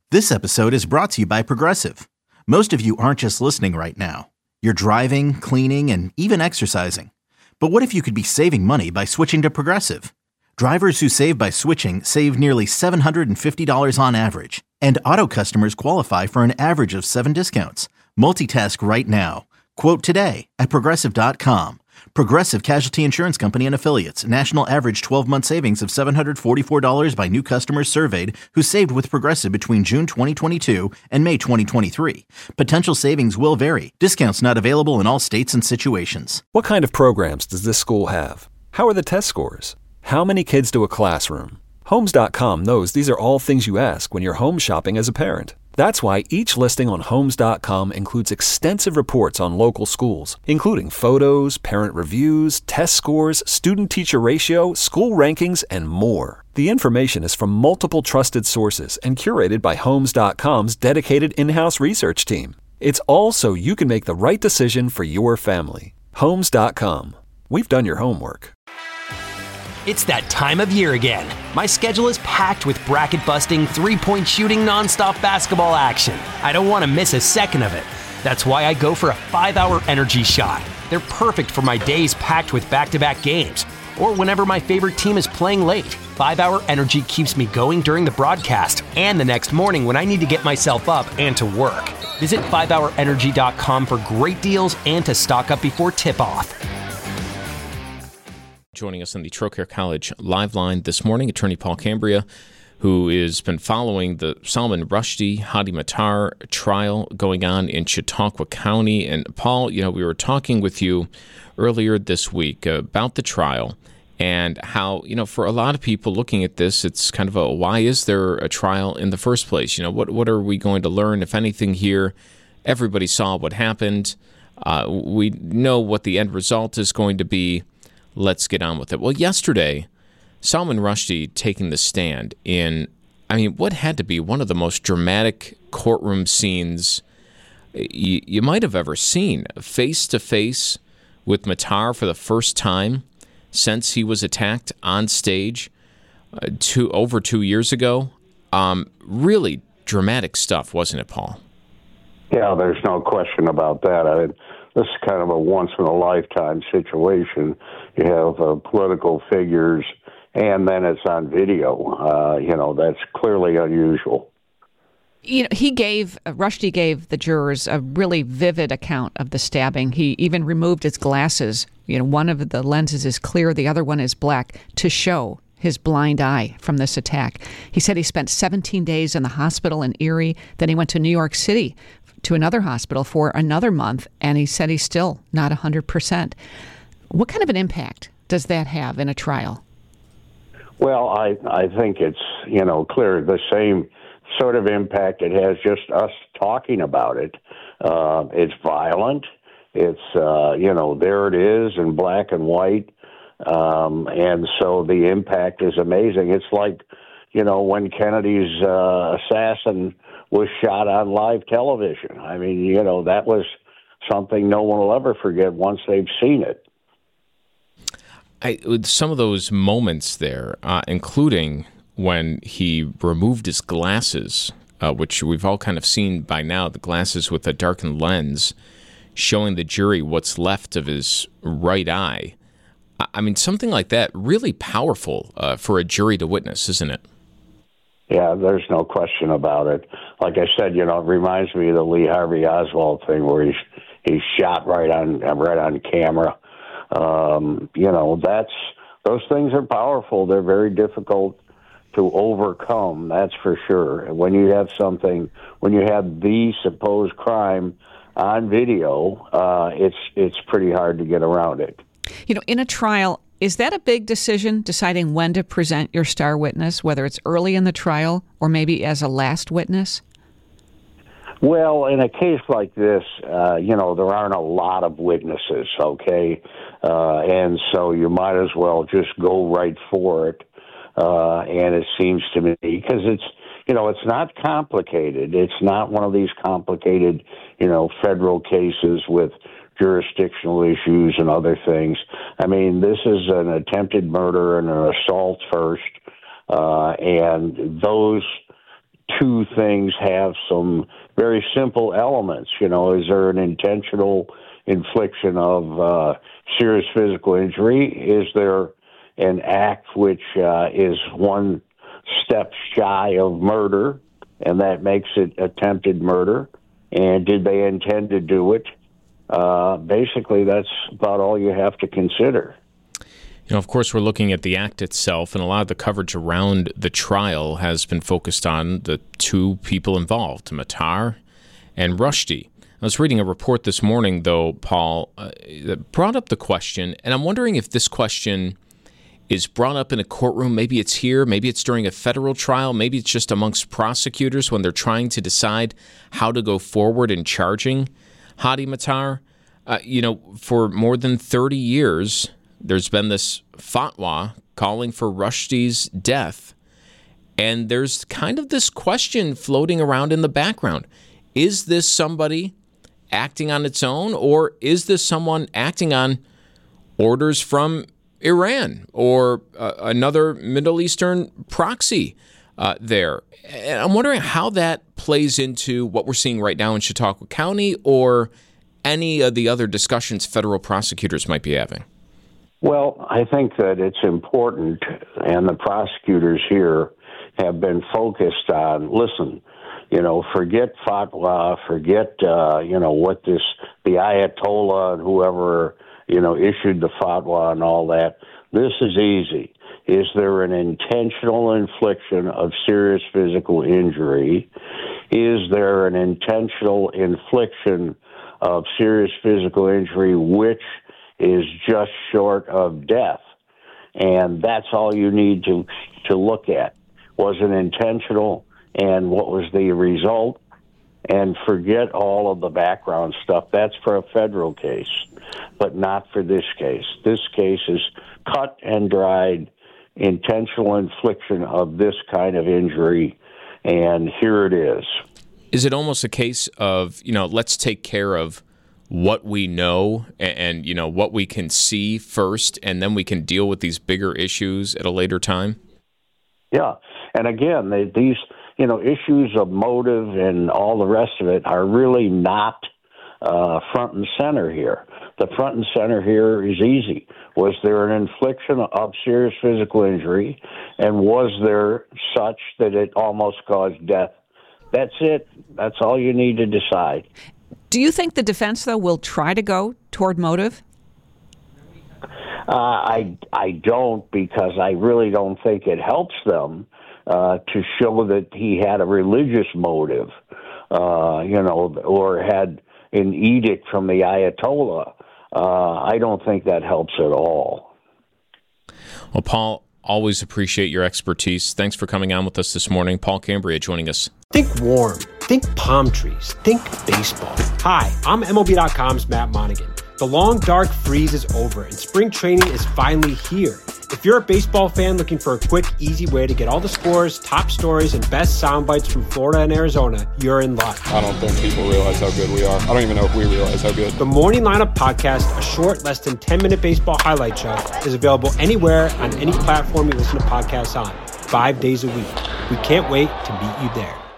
This episode is brought to you by Progressive. Most of you aren't just listening right now. You're driving, cleaning, and even exercising. But what if you could be saving money by switching to Progressive? Drivers who save by switching save nearly $750 on average. And auto customers qualify for an average of 7 discounts. Multitask right now. Quote today at Progressive.com. Progressive Casualty Insurance Company and Affiliates. National average 12-month savings of $744 by new customers surveyed who saved with Progressive between June 2022 and May 2023. Potential savings will vary. Discounts not available in all states and situations. What kind of programs does this school have? How are the test scores? How many kids do a classroom? Homes.com knows these are all things you ask when you're home shopping as a parent. That's why each listing on Homes.com includes extensive reports on local schools, including photos, parent reviews, test scores, student-teacher ratio, school rankings, and more. The information is from multiple trusted sources and curated by Homes.com's dedicated in-house research team. It's all so you can make the right decision for your family. Homes.com. We've done your homework. It's that time of year again. My schedule is packed with bracket-busting, three-point shooting, nonstop basketball action. I don't want to miss a second of it. That's why I go for a 5-hour energy shot. They're perfect for my days packed with back-to-back games, or whenever my favorite team is playing late. 5-hour energy keeps me going during the broadcast and the next morning when I need to get myself up and to work. Visit 5hourenergy.com for great deals and to stock up before tip-off. Joining us on the Trocaire College live line this morning, attorney Paul Cambria, who has been following the Salman Rushdie, Hadi Matar trial going on in Chautauqua County. And Paul, we were talking with you earlier this week about the trial and how, for a lot of people looking at this, it's kind of a, why is there a trial in the first place? What are we going to learn, if anything, here? Everybody saw what happened. We know what the end result is going to be. Let's get on with it. Well, yesterday, Salman Rushdie taking the stand in, what had to be one of the most dramatic courtroom scenes you might have ever seen. Face-to-face with Matar for the first time since he was attacked on stage over 2 years ago. Really dramatic stuff, wasn't it, Paul? Yeah, there's no question about that. This is kind of a once-in-a-lifetime situation. You have political figures, and then it's on video. That's clearly unusual. Rushdie gave the jurors a really vivid account of the stabbing. He even removed his glasses. One of the lenses is clear, the other one is black, to show his blind eye from this attack. He said he spent 17 days in the hospital in Erie. Then he went to New York City to another hospital for another month, and he said he's still not 100%. What kind of an impact does that have in a trial? Well, I think it's, clear the same sort of impact it has just us talking about it. It's violent. It's, there it is in black and white. And so the impact is amazing. It's like, when Kennedy's assassin was shot on live television. That was something no one will ever forget once they've seen it. With some of those moments there, including when he removed his glasses, which we've all kind of seen by now, the glasses with a darkened lens, showing the jury what's left of his right eye. Something like that, really powerful for a jury to witness, isn't it? Yeah, there's no question about it. Like I said, it reminds me of the Lee Harvey Oswald thing where he's shot right on camera. Those things are powerful. They're very difficult to overcome. That's for sure. And when you have the supposed crime on video, it's pretty hard to get around it. In a trial, is that a big decision, deciding when to present your star witness, whether it's early in the trial or maybe as a last witness? Well, in a case like this, there aren't a lot of witnesses, okay? And so you might as well just go right for it. And it seems to me, because it's not complicated. It's not one of these complicated, federal cases with jurisdictional issues and other things. This is an attempted murder and an assault first, and those two things have some very simple elements. You know, is there an intentional infliction of serious physical injury? Is there an act which is one step shy of murder, and that makes it attempted murder? And did they intend to do it? Basically, that's about all you have to consider. You know, of course, we're looking at the act itself, and a lot of the coverage around the trial has been focused on the two people involved, Matar and Rushdie. I was reading a report this morning, though, Paul, that brought up the question, and I'm wondering if this question is brought up in a courtroom. Maybe it's here, maybe it's during a federal trial, maybe it's just amongst prosecutors when they're trying to decide how to go forward in charging Hadi Matar. You know, for more than 30 years, there's been this fatwa calling for Rushdie's death, and there's kind of this question floating around in the background. Is this somebody acting on its own, or is this someone acting on orders from Iran or another Middle Eastern proxy there? And I'm wondering how that plays into what we're seeing right now in Chautauqua County or any of the other discussions federal prosecutors might be having. Well, I think that it's important, and the prosecutors here have been focused on, listen, you know, forget fatwa, forget, what the Ayatollah and whoever, issued the fatwa and all that. This is easy. Is there an intentional infliction of serious physical injury? Is there an intentional infliction of serious physical injury which is just short of death? And that's all you need to look at. Was it intentional, and what was the result? And forget all of the background stuff. That's for a federal case, but not for this case. This case is cut and dried, intentional infliction of this kind of injury, and here it is. Is it almost a case of, let's take care of what we know and what we can see first, and then we can deal with these bigger issues at a later time? Yeah. And again, these, issues of motive and all the rest of it are really not front and center here. The front and center here is easy. Was there an infliction of serious physical injury, and was there such that it almost caused death? That's it. That's all you need to decide. Do you think the defense, though, will try to go toward motive? I don't, because I really don't think it helps them to show that he had a religious motive, or had an edict from the Ayatollah. I don't think that helps at all. Well, Paul, always appreciate your expertise. Thanks for coming on with us this morning. Paul Cambria joining us. Think warm. Think palm trees. Think baseball. Hi, I'm MLB.com's Matt Monaghan. The long, dark freeze is over, and spring training is finally here. If you're a baseball fan looking for a quick, easy way to get all the scores, top stories, and best sound bites from Florida and Arizona, you're in luck. I don't think people realize how good we are. I don't even know if we realize how good. The Morning Lineup Podcast, a short, less than 10-minute baseball highlight show, is available anywhere on any platform you listen to podcasts on, 5 days a week. We can't wait to meet you there.